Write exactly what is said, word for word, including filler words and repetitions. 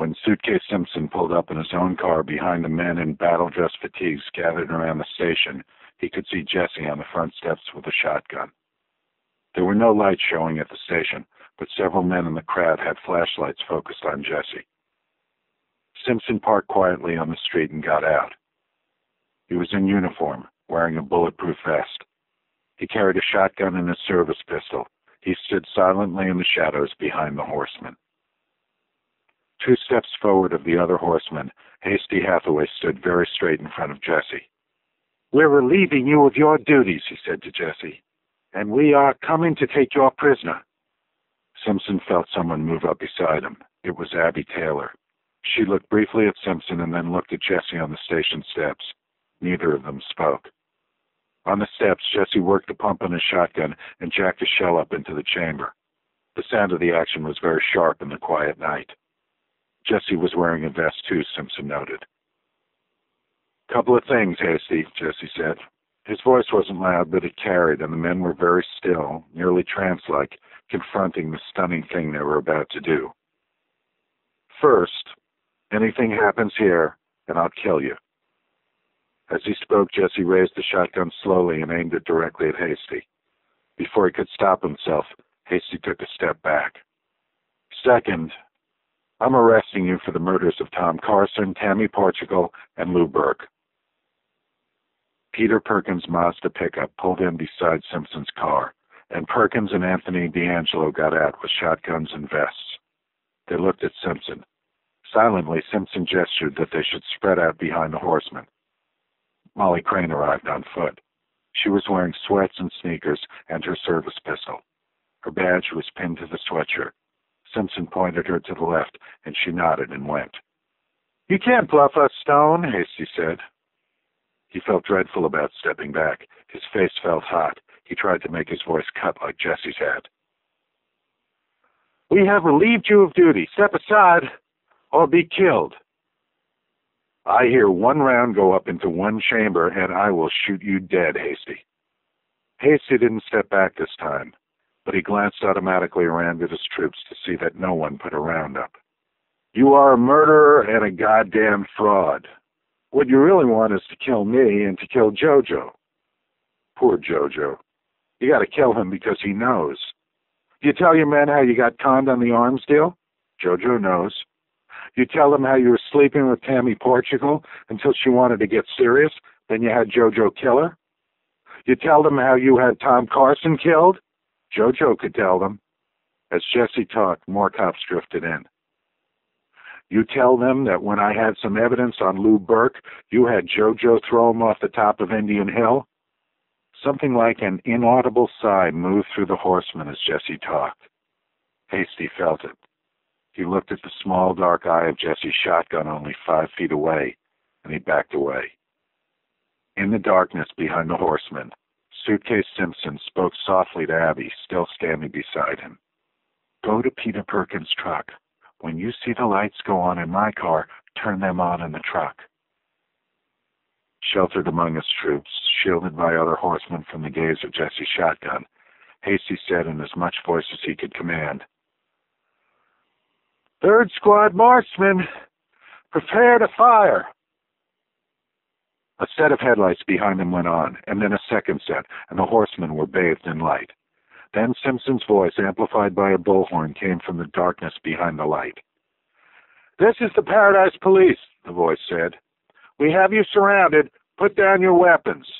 When Suitcase Simpson pulled up in his own car behind the men in battle-dress fatigues gathered around the station, he could see Jesse on the front steps with a shotgun. There were no lights showing at the station, but several men in the crowd had flashlights focused on Jesse. Simpson parked quietly on the street and got out. He was in uniform, wearing a bulletproof vest. He carried a shotgun and a service pistol. He stood silently in the shadows behind the horseman. Two steps forward of the other horseman, Hasty Hathaway stood very straight in front of Jesse. "We're relieving you of your duties," he said to Jesse, "and we are coming to take your prisoner." Simpson felt someone move up beside him. It was Abby Taylor. She looked briefly at Simpson and then looked at Jesse on the station steps. Neither of them spoke. On the steps, Jesse worked the pump on his shotgun and jacked a shell up into the chamber. The sound of the action was very sharp in the quiet night. Jesse was wearing a vest too, Simpson noted. "Couple of things, Hasty," Jesse said. His voice wasn't loud, but it carried, and the men were very still, nearly trance-like, confronting the stunning thing they were about to do. "First, anything happens here, and I'll kill you." As he spoke, Jesse raised the shotgun slowly and aimed it directly at Hasty. Before he could stop himself, Hasty took a step back. "Second, I'm arresting you for the murders of Tom Carson, Tammy Portugal, and Lou Burke." Peter Perkins' Mazda pickup pulled in beside Simpson's car, and Perkins and Anthony D'Angelo got out with shotguns and vests. They looked at Simpson. Silently, Simpson gestured that they should spread out behind the horseman. Molly Crane arrived on foot. She was wearing sweats and sneakers and her service pistol. Her badge was pinned to the sweatshirt. Simpson pointed her to the left, and she nodded and went. "You can't bluff us, Stone," Hasty said. He felt dreadful about stepping back. His face felt hot. He tried to make his voice cut like Jesse's had. "We have relieved you of duty. Step aside, or be killed." "I hear one round go up into one chamber, and I will shoot you dead, Hasty." Hasty didn't step back this time, but he glanced automatically around at his troops to see that no one put a round up. "You are a murderer and a goddamn fraud. What you really want is to kill me and to kill Jojo." "Poor Jojo. You got to kill him because he knows. You tell your men how you got conned on the arms deal? Jojo knows. You tell them how you were sleeping with Tammy Portugal until she wanted to get serious, then you had Jojo kill her? You tell them how you had Tom Carson killed? Jojo could tell them." As Jesse talked, more cops drifted in. "You tell them that when I had some evidence on Lou Burke, you had Jojo throw him off the top of Indian Hill?" Something like an inaudible sigh moved through the horseman as Jesse talked. Hasty felt it. He looked at the small, dark eye of Jesse's shotgun only five feet away, and he backed away. In the darkness behind the horseman, Suitcase Simpson spoke softly to Abby, still standing beside him. "Go to Peter Perkins' truck. When you see the lights go on in my car, turn them on in the truck." Sheltered among his troops, shielded by other horsemen from the gaze of Jesse's shotgun, Hasty said in as much voice as he could command, "Third squad marksmen, prepare to fire." A set of headlights behind them went on, and then a second set, and the horsemen were bathed in light. Then Simpson's voice, amplified by a bullhorn, came from the darkness behind the light. "This is the Paradise Police," the voice said. "We have you surrounded. Put down your weapons."